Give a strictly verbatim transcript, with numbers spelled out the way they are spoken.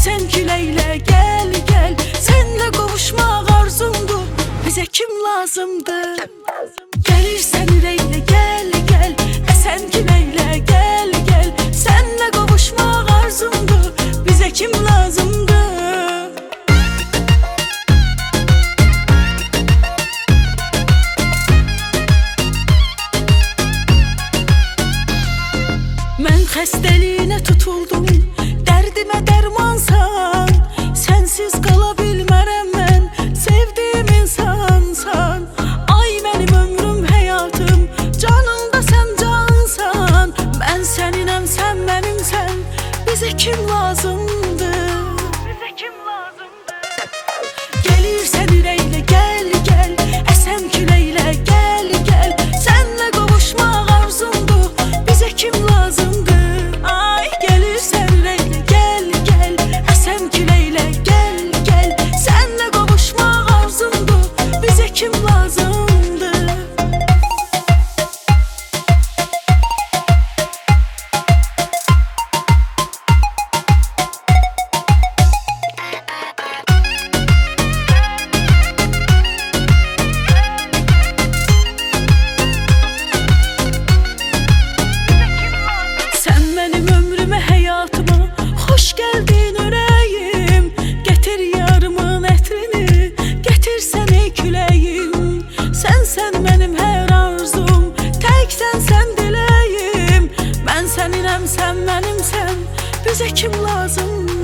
esen küləklə gel gel, senle qovuşmaq arzumdur, bizə kim lazımdır? Gəlirsən ürəklə gel gel, esen küləklə gel gel, senle qovuşmaq arzumdur, bizə kim lazımdır? Mən xəstəliyinə tutuldum, dərdimə dərmansan, sensiz qala bilmərəm mən, sevdiyim insansan. Ay mənim ömrüm, həyatım, canımda sən cansan. Mən səninəm, sən mənimsən, bizə kim lazımdır? Bizə kim lazımdır? Gəlirsən ürəklə gəl gəl, əsən küləklə gəl gəl, sənlə qovuşmaq arzumdur, bizə kim lazımdır? Kim lazımdır? Sen benim ömrüme, hayatıma hoş geldin ürəyim. Getir yarımın ətrini, getirsən ey küləyim. Sensən mənim hər arzum, təksən sən diləyim. Mən səninəm, sən mənimsən, bizə kim lazımdır?